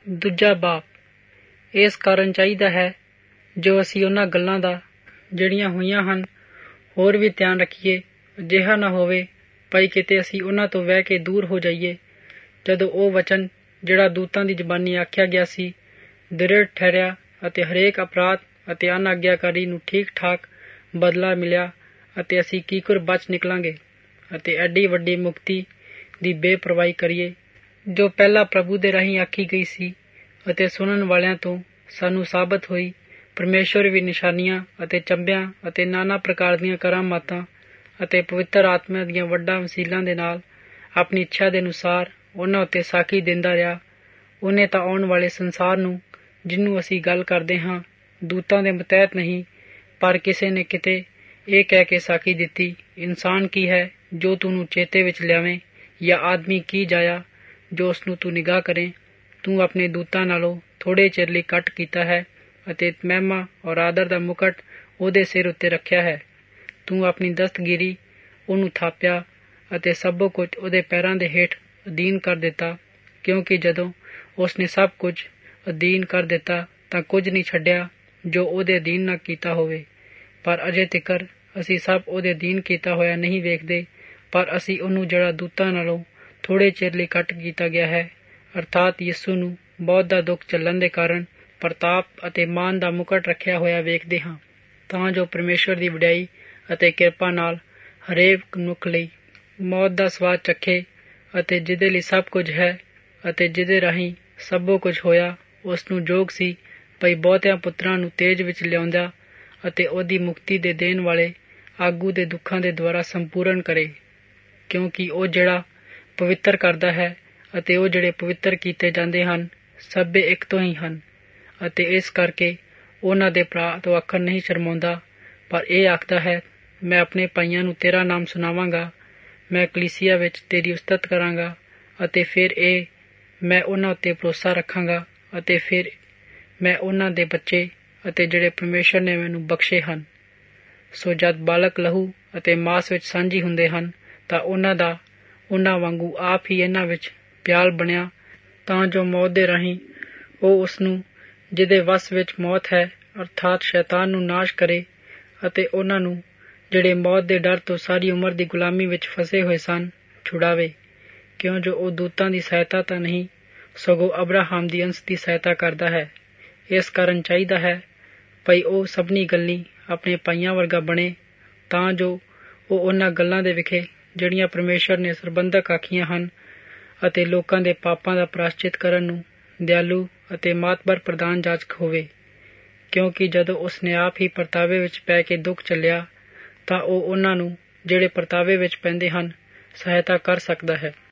ਦੂਜਾ ਬਾਪ। ਇਸ ਕਾਰਨ ਚਾਹੀਦਾ ਹੈ ਜੋ ਅਸੀਂ ਉਹਨਾਂ ਗੱਲਾਂ ਦਾ ਜਿਹੜੀਆਂ ਹੋਈਆਂ ਹਨ ਹੋਰ ਵੀ ਧਿਆਨ ਰੱਖੀਏ, ਅਜਿਹਾ ਨਾ ਹੋਵੇ ਭਾਈ ਕਿਤੇ ਅਸੀਂ ਉਹਨਾਂ ਤੋਂ ਵਹਿ ਕੇ ਦੂਰ ਹੋ ਜਾਈਏ, ਜਦੋਂ ਉਹ ਵਚਨ ਜਿਹੜਾ ਦੂਤਾਂ ਦੀ ਜ਼ਬਾਨੀ ਆਖਿਆ ਗਿਆ ਸੀ ਦ੍ਰਿੜ ਠਹਿਰਿਆ ਅਤੇ ਹਰੇਕ ਅਪਰਾਧ ਅਤੇ ਅਨਾਗਿਆਕਾਰੀ ਨੂੰ ਠੀਕ ਠਾਕ ਬਦਲਾ ਮਿਲਿਆ ਅਤੇ ਅਸੀਂ ਕੀਕੁਰ ਬਚ ਨਿਕਲਾਂਗੇ ਅਤੇ ਐਡੀ ਵੱਡੀ ਮੁਕਤੀ ਦੀ ਬੇਪਰਵਾਹੀ ਕਰੀਏ ਜੋ ਪਹਿਲਾਂ ਪ੍ਰਭੂ ਦੇ ਰਾਹੀਂ ਆਖੀ ਗਈ ਸੀ ਅਤੇ ਸੁਣਨ ਵਾਲਿਆਂ ਤੋਂ ਸਾਨੂੰ ਸਾਬਤ ਹੋਈ। ਪਰਮੇਸ਼ਵਰ ਵੀ ਨਿਸ਼ਾਨੀਆਂ ਅਤੇ ਚੰਬਿਆਂ ਅਤੇ ਨਾਨਾ ਪ੍ਰਕਾਰ ਦੀਆਂ ਕਰਾਮਾਤਾਂ ਅਤੇ ਪਵਿੱਤਰ ਆਤਮਾ ਦੀਆਂ ਵੱਡਾ ਵਸੀਲਾਂ ਦੇ ਨਾਲ ਆਪਣੀ ਇੱਛਾ ਦੇ ਅਨੁਸਾਰ ਉਹਨਾਂ ਉੱਤੇ ਸਾਖੀ ਦਿੰਦਾ ਰਿਹਾ। ਉਹਨੇ ਤਾਂ ਆਉਣ ਵਾਲੇ ਸੰਸਾਰ ਨੂੰ, ਜਿਹਨੂੰ ਅਸੀਂ ਗੱਲ ਕਰਦੇ ਹਾਂ, ਦੂਤਾਂ ਦੇ ਮਤਹਿਤ ਨਹੀਂ, ਪਰ ਕਿਸੇ ਨੇ ਕਿਤੇ ਇਹ ਕਹਿ ਕੇ ਸਾਖੀ ਦਿੱਤੀ, ਇਨਸਾਨ ਕੀ ਹੈ ਜੋ ਤੂੰ ਚੇਤੇ ਵਿੱਚ ਲਿਆਵੇਂ, ਜਾਂ ਆਦਮੀ ਕੀ ਜਾਇਆ ਜੋ ਉਸਨੂੰ ਤੂੰ ਨਿਗਾਹ ਕਰੇ। ਤੂੰ ਆਪਣੇ ਦੂਤਾਂ ਨਾਲੋਂ ਥੋੜ੍ਹੇ ਚਿਰ ਲਈ ਘੱਟ ਕੀਤਾ ਹੈ ਅਤੇ ਮਹਿਮਾ ਔਰ ਆਦਰ ਦਾ ਮੁਕਟ ਉਹਦੇ ਸਿਰ ਉੱਤੇ ਰੱਖਿਆ ਹੈ। ਤੂੰ ਆਪਣੀ ਦਸਤਗੀਰੀ ਉਹਨੂੰ ਥਾਪਿਆ ਅਤੇ ਸਭੋ ਕੁਝ ਉਹਦੇ ਪੈਰਾਂ ਦੇ ਹੇਠ ਅਧੀਨ ਕਰ ਦਿੱਤਾ, ਕਿਉਂਕਿ ਜਦੋਂ ਉਸਨੇ ਸਭ ਕੁਝ ਅਧੀਨ ਕਰ ਦਿੱਤਾ ਤਾਂ ਕੁਝ ਨਹੀਂ ਛੱਡਿਆ ਜੋ ਉਹਦੇ ਅਧੀਨ ਨਾ ਕੀਤਾ ਹੋਵੇ। ਪਰ ਅਜੇ ਤਿਕਰ ਅਸੀਂ ਸਭ ਉਹਦੇ ਅਧੀਨ ਕੀਤਾ ਹੋਇਆ ਨਹੀਂ ਵੇਖਦੇ, ਪਰ ਅਸੀਂ ਉਹਨੂੰ ਜਿਹੜਾ ਦੂਤਾਂ ਨਾਲੋਂ ਥੋੜ੍ਹੇ ਚਿਰ ਲਈ ਘੱਟ ਕੀਤਾ ਗਿਆ ਹੈ, ਅਰਥਾਤ ਯਿਸੂ ਨੂੰ ਬਹੁਤ ਦਾ ਦੁੱਖ ਝੱਲਣ ਦੇ ਕਾਰਨ ਪ੍ਰਤਾਪ ਅਤੇ ਮਾਨ ਦਾ ਮੁਕਟ ਰੱਖਿਆ ਹੋਇਆ ਵੇਖਦੇ ਹਾਂ, ਤਾਂ ਜੋ ਪਰਮੇਸ਼ਵਰ ਦੀ ਵਡਿਆਈ ਅਤੇ ਕਿਰਪਾ ਨਾਲ ਹਰੇਕ ਮਨੁੱਖ ਲਈ ਮੌਤ ਦਾ ਸਵਾਦ ਚੱਖੇ ਅਤੇ ਜਿਹਦੇ ਲਈ ਸਭ ਕੁਝ ਹੈ ਅਤੇ ਜਿਹਦੇ ਰਾਹੀਂ ਸਭੋ ਕੁਝ ਹੋਇਆ ਉਸ ਨੂੰ ਯੋਗ ਸੀ ਭਈ ਬਹੁਤਿਆਂ ਪੁੱਤਰਾਂ ਨੂੰ ਤੇਜ ਵਿੱਚ ਲਿਆਉਂਦਾ ਅਤੇ ਉਹਦੀ ਮੁਕਤੀ ਦੇ ਦੇਣ ਵਾਲੇ ਆਗੂ ਦੇ ਦੁੱਖਾਂ ਦੇ ਦੁਆਰਾ ਸੰਪੂਰਨ ਕਰੇ, ਕਿਉਂਕਿ ਉਹ ਜਿਹੜਾ ਪਵਿੱਤਰ ਕਰਦਾ ਹੈ ਅਤੇ ਉਹ ਜਿਹੜੇ ਪਵਿੱਤਰ ਕੀਤੇ ਜਾਂਦੇ ਹਨ ਸਭੇ ਇੱਕ ਤੋਂ ਹੀ ਹਨ। ਅਤੇ ਇਸ ਕਰਕੇ ਉਹਨਾਂ ਦੇ ਭਰਾ ਤੋਂ ਆਖਣ ਨਹੀਂ ਸ਼ਰਮਾਉਂਦਾ, ਪਰ ਇਹ ਆਖਦਾ ਹੈ, ਮੈਂ ਆਪਣੇ ਭਾਈਆਂ ਨੂੰ ਤੇਰਾ ਨਾਮ ਸੁਣਾਵਾਂਗਾ, ਮੈਂ ਕਲੀਸਿਆ ਵਿੱਚ ਤੇਰੀ ਉਸਤਤ ਕਰਾਂਗਾ ਅਤੇ ਫਿਰ ਇਹ ਮੈਂ ਉਹਨਾਂ ਉੱਤੇ ਭਰੋਸਾ ਰੱਖਾਂਗਾ ਅਤੇ ਫਿਰ ਮੈਂ ਉਹਨਾਂ ਦੇ ਬੱਚੇ ਅਤੇ ਜਿਹੜੇ ਪਰਮੇਸ਼ਰ ਨੇ ਮੈਨੂੰ ਬਖਸ਼ੇ ਹਨ। ਸੋ ਜਦ ਬਾਲਕ ਲਹੂ ਅਤੇ ਮਾਸ ਵਿੱਚ ਸਾਂਝੀ ਹੁੰਦੇ ਹਨ ਤਾਂ ਉਹਨਾਂ ਵਾਂਗੂ ਆਪ ਹੀ ਇਹਨਾਂ ਵਿੱਚ ਪਿਆਲ ਬਣਿਆ, ਤਾਂ ਜੋ ਮੌਤ ਦੇ ਰਾਹੀਂ ਉਹ ਉਸਨੂੰ ਜਿਹਦੇ ਵੱਸ ਵਿੱਚ ਮੌਤ ਹੈ ਅਰਥਾਤ ਸ਼ੈਤਾਨ ਨੂੰ ਨਾਸ਼ ਕਰੇ ਅਤੇ ਉਹਨਾਂ ਨੂੰ ਜਿਹੜੇ ਮੌਤ ਦੇ ਡਰ ਤੋਂ ਸਾਰੀ ਉਮਰ ਦੀ ਗੁਲਾਮੀ ਵਿੱਚ ਫਸੇ ਹੋਏ ਸਨ ਛੁਡਾਵੇ, ਕਿਉਂ ਜੋ ਉਹ ਦੂਤਾਂ ਦੀ ਸਹਾਇਤਾ ਤਾਂ ਨਹੀਂ ਸਗੋਂ ਅਬਰਾਹਮ ਦੀ ਅੰਸ਼ ਦੀ ਸਹਾਇਤਾ ਕਰਦਾ ਹੈ। ਇਸ ਕਾਰਨ ਚਾਹੀਦਾ ਹੈ ਭਈ ਉਹ ਸਭਨੀ ਗੱਲੀ ਆਪਣੇ ਭਾਈਆਂ ਵਰਗਾ ਬਣੇ, ਤਾਂ ਜੋ ਉਹ ਉਹਨਾਂ ਗੱਲਾਂ ਦੇ ਵਿਖੇ ਜਿਹੜੀਆਂ ਪਰਮੇਸ਼ਰ ਨੇ ਸਰਬੰਧਕ ਆਖੀਆਂ ਹਨ ਅਤੇ ਲੋਕਾਂ ਦੇ ਪਾਪਾਂ ਦਾ ਪ੍ਰਾਸ਼ਚਿਤ ਕਰਨ ਨੂੰ ਦਿਆਲੂ ਅਤੇ ਮਾਤਬਰ ਪ੍ਰਧਾਨ ਜਾਚਕ ਹੋਵੇ, ਕਿਉਂਕਿ ਜਦੋਂ ਉਸਨੇ ਆਪ ਹੀ ਪਰਤਾਵੇ ਵਿੱਚ ਪੈ ਕੇ ਦੁੱਖ ਝੱਲਿਆ ਤਾਂ ਉਹ ਉਹਨਾਂ ਨੂੰ ਜਿਹੜੇ ਪਰਤਾਵੇ ਵਿੱਚ ਪੈਂਦੇ ਹਨ ਸਹਾਇਤਾ ਕਰ ਸਕਦਾ ਹੈ।